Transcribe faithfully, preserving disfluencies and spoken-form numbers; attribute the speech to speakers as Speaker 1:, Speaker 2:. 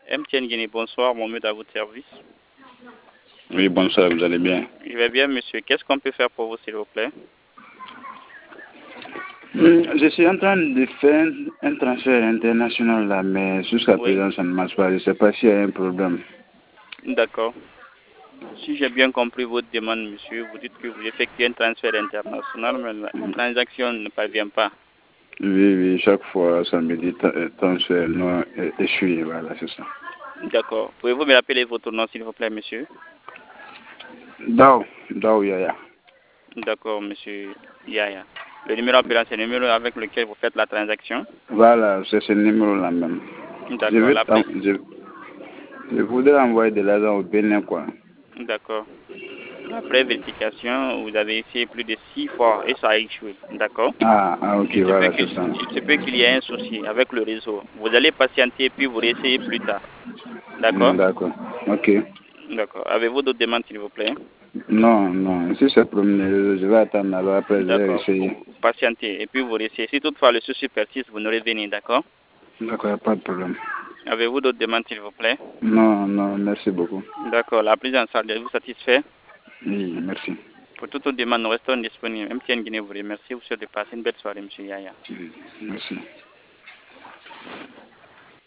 Speaker 1: M T N Guinée, bonsoir, Mohamed à votre service.
Speaker 2: Oui, bonsoir, vous allez bien?
Speaker 1: Je vais bien, monsieur. Qu'est-ce qu'on peut faire pour vous, s'il vous plaît?
Speaker 2: Je suis en train de faire un transfert international là, mais jusqu'à
Speaker 1: Oui.
Speaker 2: présent, ça ne marche pas. Je ne sais pas s'il y a un problème.
Speaker 1: D'accord. Si j'ai bien compris votre demande, monsieur, vous dites que vous effectuez un transfert international, mais la transaction ne parvient pas.
Speaker 2: Oui, oui, chaque fois, ça me dit tra- transfert non é- échoué, voilà, c'est ça.
Speaker 1: D'accord. Pouvez-vous me rappeler votre nom, s'il vous plaît, monsieur?
Speaker 2: Dao, Dao Yaya.
Speaker 1: D'accord, monsieur Yaya. Le numéro appelant, c'est le numéro avec lequel vous faites la transaction?
Speaker 2: Voilà, c'est ce numéro-là même. Je,
Speaker 1: D'accord.
Speaker 2: veux
Speaker 1: La
Speaker 2: t'en-
Speaker 1: pré-
Speaker 2: je, je voudrais envoyer de l'argent au Bénin, quoi.
Speaker 1: D'accord. Après vérification, vous avez essayé plus de six fois et ça a échoué. D'accord.
Speaker 2: Ah, ah, ok,
Speaker 1: Il se peut
Speaker 2: voilà,
Speaker 1: qu'il
Speaker 2: c'est ça.
Speaker 1: il se peut qu'il y ait un souci avec le réseau. Vous allez patienter puis vous réessayez plus tard. D'accord?
Speaker 2: Hmm, d'accord, ok.
Speaker 1: D'accord. Avez-vous d'autres demandes, s'il vous plaît?
Speaker 2: Non, non, si c'est pour me- je vais attendre, alors après, je vais
Speaker 1: D'accord.
Speaker 2: essayer.
Speaker 1: Vous patientez et puis vous réessayez. Si toutefois le souci persiste, vous nous revenez. D'accord?
Speaker 2: D'accord, il n'y a pas de problème.
Speaker 1: Avez-vous d'autres demandes, s'il vous plaît?
Speaker 2: Non, non, merci beaucoup.
Speaker 1: D'accord. La prise en charge vous satisfait?
Speaker 2: Oui, merci.
Speaker 1: Pour toute autre demande, nous restons disponibles. M T N Guinée vous remercie. Vous souhaite de passer une belle soirée, monsieur Yaya.
Speaker 2: Oui, merci.